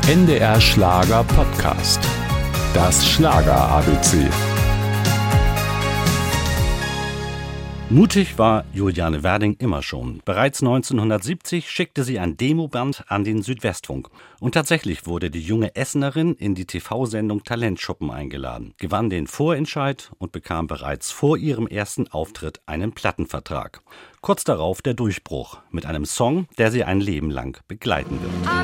NDR Schlager Podcast. Das Schlager ABC. Mutig war Juliane Werding immer schon. Bereits 1970 schickte sie ein Demoband an den Südwestfunk. Und tatsächlich wurde die junge Essenerin in die TV-Sendung Talentschuppen eingeladen, gewann den Vorentscheid und bekam bereits vor ihrem ersten Auftritt einen Plattenvertrag. Kurz darauf der Durchbruch mit einem Song, der sie ein Leben lang begleiten wird. Am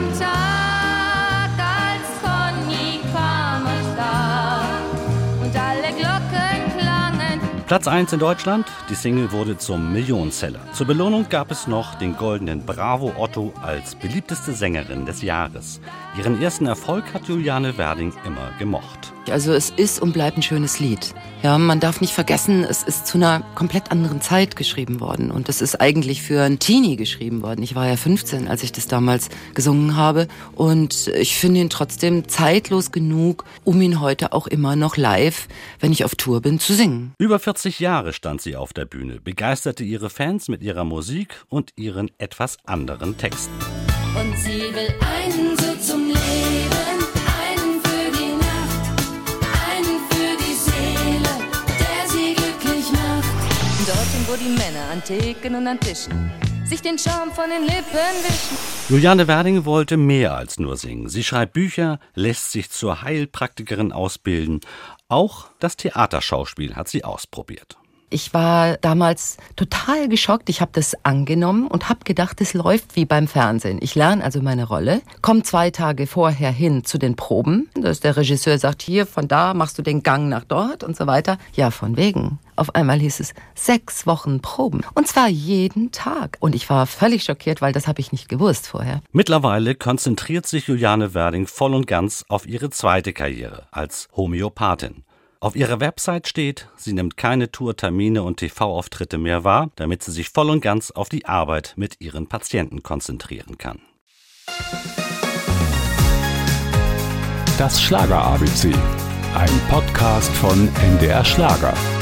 Tag, als Conny kam es da und alle Glocken klangen. Platz 1 in Deutschland, die Single wurde zum Millionenseller. Zur Belohnung gab es noch den goldenen Bravo Otto als beliebteste Sängerin des Jahres. Ihren ersten Erfolg hat Juliane Werding immer gemocht. Also es ist und bleibt ein schönes Lied. Ja, man darf nicht vergessen, es ist zu einer komplett anderen Zeit geschrieben worden. Und es ist eigentlich für einen Teenie geschrieben worden. Ich war ja 15, als ich das damals gesungen habe. Und ich finde ihn trotzdem zeitlos genug, um ihn heute auch immer noch live, wenn ich auf Tour bin, zu singen. Über 40 Jahre stand sie auf der Bühne, begeisterte ihre Fans mit ihrer Musik und ihren etwas anderen Texten. Und sie will einen so zum Leben, einen für die Nacht, einen für die Seele, der sie glücklich macht. Dorthin, wo die Männer an Theken und an Tischen sich den Schaum von den Lippen wischen. Juliane Werding wollte mehr als nur singen. Sie schreibt Bücher, lässt sich zur Heilpraktikerin ausbilden. Auch das Theaterschauspiel hat sie ausprobiert. Ich war damals total geschockt. Ich habe das angenommen und habe gedacht, es läuft wie beim Fernsehen. Ich lerne also meine Rolle, komme 2 Tage vorher hin zu den Proben. Dass der Regisseur sagt, hier, von da machst du den Gang nach dort und so weiter. Ja, von wegen. Auf einmal hieß es 6 Wochen Proben. Und zwar jeden Tag. Und ich war völlig schockiert, weil das habe ich nicht gewusst vorher. Mittlerweile konzentriert sich Juliane Werding voll und ganz auf ihre zweite Karriere als Homöopathin. Auf ihrer Website steht, sie nimmt keine Tourtermine und TV-Auftritte mehr wahr, damit sie sich voll und ganz auf die Arbeit mit ihren Patienten konzentrieren kann. Das Schlager ABC. Ein Podcast von NDR Schlager.